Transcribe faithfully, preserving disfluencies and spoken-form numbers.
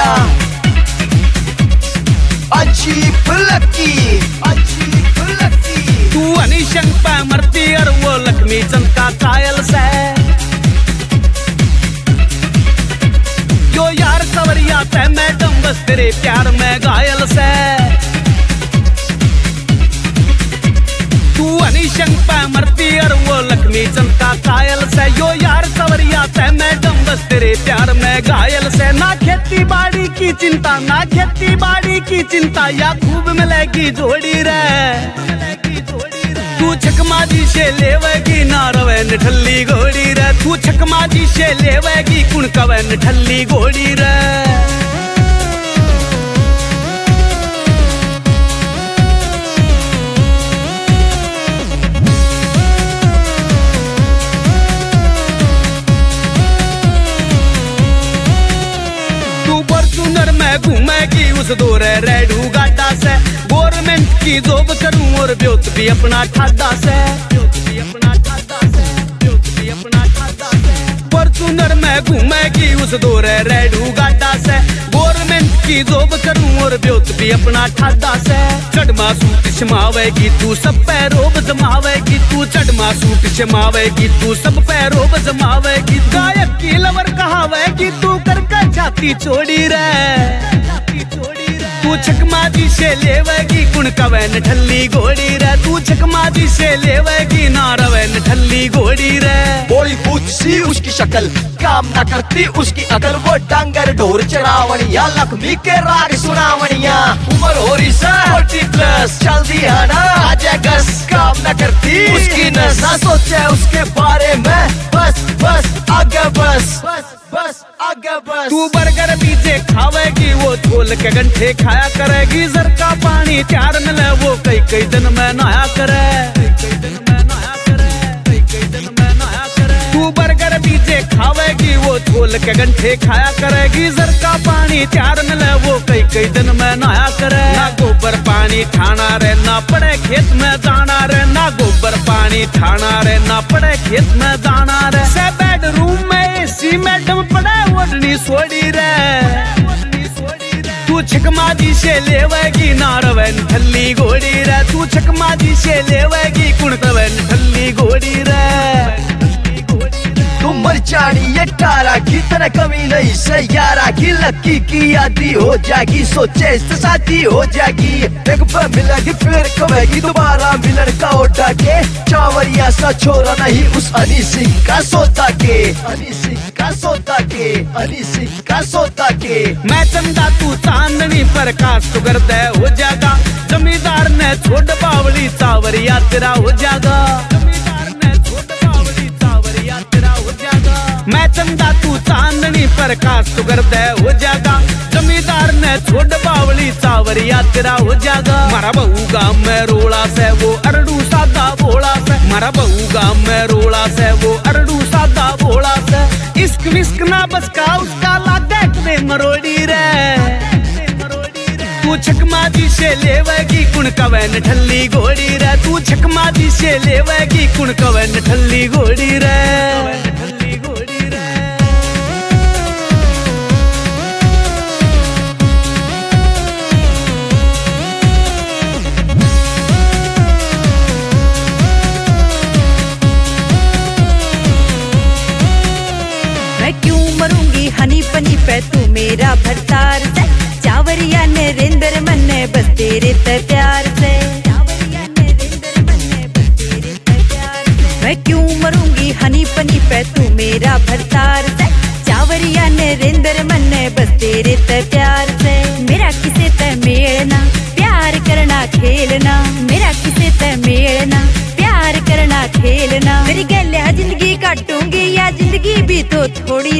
गया। अजीब लकी अजीब लकी तू अनिशंक पे मरती और वो लक्ष्मी चंद का कायल से। यो यार सवरिया ते मैडम बस तेरे प्यार में घायल से। तू अनिशंक पे मरती और वो लक्ष्मी चंद का कायल से। यो यार सवरिया ते मैडम बस तेरे प्यार में घायल से। ना खेती बाड़ी की चिंता ना खेती बाड़ी की चिंता या खूब मिलेगी जोड़ी रे। तू छकमाजी से लेवेगी ना रवे निठल्ली घोड़ी रे। तू छकमाजी से लेवेगी कुण कवे निठल्ली घोड़ी रे। फॉर्चूनर में घूमेगी उस दौरे रेडू गाड़ा से। गवर्नमेंट की जॉब करूं और ब्योत भी अपना ठाडा से। ब्योत भी अपना ठाडा से ब्योत भी अपना ठाडा से। फॉर्चूनर में घूमेगी उस दौरे रेडू गाड़ा से। गवर्नमेंट की जॉब करूं और ब्योत भी अपना ठाडा से। चढ़मा सूट शमावेगी तू सब पे रोब जमावेगी। तू चढ़मा सूट शमावेगी तू सब पे रोब जमावेगी। गायक की लवर कहावेगी तू करके छाती छोड़ी रे। तू छकमाजी से लेवेगी कुण कवे निठल्ली घोड़ी रे। तू छकमाजी से लेवेगी ना रवे निठल्ली घोड़ी रे। बोली पूछ सी उसकी शक्ल काम न करती उसकी अकल। वो डांगर ढोर चरावनिया लक्ष्मी के राग सुनावनिया। उम्र हो रही फोर्टी प्लस चल दिया ना आज गस। काम न करती उसकी नशा सोचे उसके बारे में बस बस आगे बस बस बस आगे बस। तू बर्गर पिज़्ज़े खावेगी वो झोल के गंठे खाया करेगी। जर का पानी त्यार मिले वो कई कई दिन में नहाया करे। कई दिन में नहाया करे कई कई दिन में नहाया करे। तू बर्गर पिज़्ज़े खावेगी वो झोल के गंठे खाया करेगी। जर का पानी त्यार मिले वो कई कई दिन में नहाया करे। ना गोबर पानी ठाना रे ना पड़े खेत में जाना रे। ना गोबर पानी ठाना रे ना पड़े खेत में जाना रे। से बेडरूम में एसी मैडम पड़े ओढ़नी सोड़ी रे। तू छकमाजी से लेवेगी ना रवे निठल्ली घोड़ी रे। तू छकमाजी से लेवेगी कुण कवे निठल्ली घोड़ी रे। तू मर जानी ये टारा की तरह कमी नहीं से यारा की। लकी की आदि हो जाएगी सोचे इससे शादी हो जाएगी। एक बार मिलेगी फिर कहेगी दोबारा मिलन का उठा के। चावरिया सा छोरा नहीं उस हनी सिंह का सोता के। हनी सिंह का सोता के हनी सिंह का सोता के। मैं चंदा तू चांदनी पर काश सुगर दे हो जाएगा। जमींदार ने छोड़ बावली चावरिया तेरा हो जाएगा। जमींदार ने छोड़ बावली चावरिया तेरा हो जाएगा। मैं चंदा तू चांदनी पर काश सुगर दे हो जाएगा। जमींदार ने छोड़ बावली चावरिया तेरा हो जाएगा। मारा बहू गाँव में रोड़ा से वो अरडू सादा भोला से। मारा बहू गाँव में रोड़ा से वो अरडू सादा भोला से। इश्क विस्क ना बस का उसका लागे कदे मरोड़ी रे। तू छकमाजी से लेवेगी कुण कवे निठल्ली घोड़ी रे। तू छकमाजी से लेवेगी कुण कवे निठल्ली घोड़ी रे। निठल्ली घोड़ी रे। मैं क्यों मरूंगी हनी पनी पे तू मेरा भरतार से। चावरिया ने रेंदर मन्ने बस तेरे ते प्यार से। चावरिया ने रेंदर मन्ने बस तेरे ते प्यार से। मैं क्यों मरूंगी हनी पनी पे तू मेरा भरतार से। चावरिया ने रेंदर मन्ने बस तेरे ते प्यार से। मेरा किसे ते मेलना प्यार करना खेलना। मेरा किसे ते मेलना प्यार करना खेलना। मेरी गैलिया जिंदगी काटूंगी या जिंदगी भी तो थोड़ी